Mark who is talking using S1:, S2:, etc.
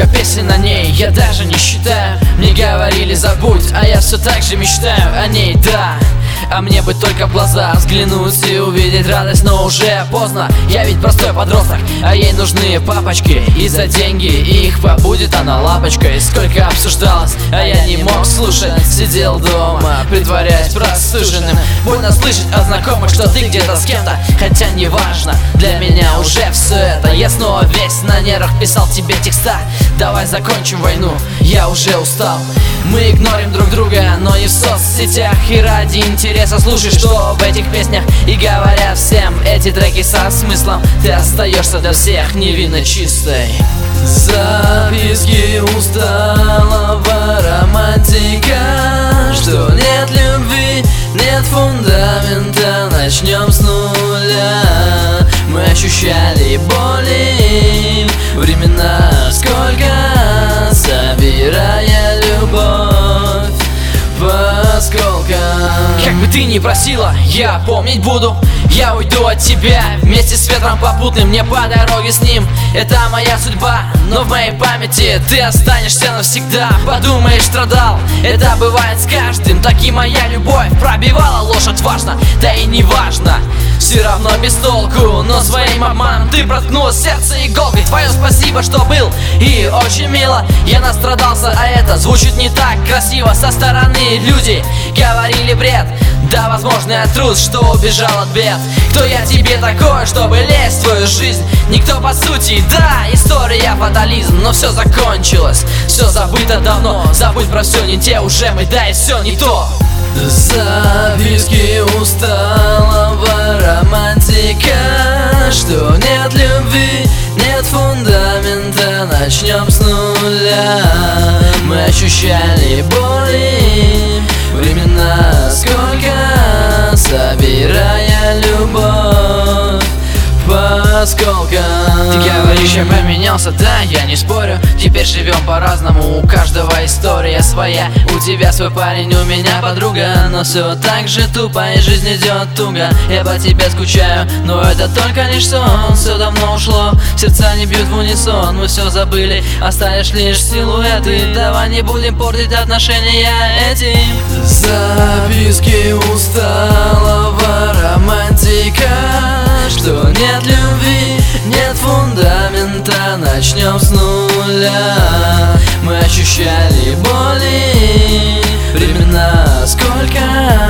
S1: Сколько песен на ней, я даже не считаю. Мне говорили забудь, а я все так же мечтаю о ней, да. А мне бы только в глаза взглянуть и увидеть радость, но уже поздно. Я ведь простой подросток, а ей нужны папочки. И за деньги их побудет она лапочкой. Сколько обсуждалось, а я не мог слушать. Сидел дома, притворяясь простуженным. Больно слышать от знакомых, что ты где-то с кем-то. Хотя не важно, для меня уже все это. Я снова весь на нервах писал тебе текста. Давай закончим войну, я уже устал. Мы игнорим друг друга, но не в соцсетях. И ради интереса слушай, что в этих песнях. И говорят всем эти треки со смыслом. Ты остаешься для всех невинно чистой. Записки усталого романтика, что нет любви, нет фундамента. Начнем с нуля. Мы ощущали боли, времена сколько, собирая любовь по осколкам. Как бы ты ни просила, я помнить буду. Я уйду от тебя вместе с ветром попутным, мне по дороге с ним. Это моя судьба, но в моей памяти ты останешься навсегда. Подумаешь, страдал, это бывает с каждым. Так и моя любовь пробивала ложь отважно. Да и не важно, все равно без толку. Но своим обманом ты проткнула сердце иголкой. Твое спасибо, что был, и очень мило. Я настрадался, а это звучит не так красиво. Со стороны люди говорили бред. Да, возможно, я трус, что убежал от бед. Кто я тебе такой, чтобы лезть в твою жизнь? Никто по сути, да, история фатализм. Но все закончилось, все забыто давно. Забудь про все, не те уже мы, да и все не то. Записки усталого романтика, что нет любви, нет фундамента. Начнем с нуля. Мы ощущали боли, времена сколько, собирая любовь по осколкам. Ты говоришь, я поменялся, да, я не спорю. Теперь живем по-разному, у каждого история своя. У тебя свой парень, у меня подруга, но все так же тупо, и жизнь идет туго. Я по тебе скучаю, но это только лишь сон. Все давно ушло, сердца не бьют в унисон. Мы все забыли, остались лишь силуэты. Давай не будем портить отношения этим. Записки усталого романтика, что нет любви, нет фундамента. Начнем с нуля. Мы ощущали боли, времена сколько,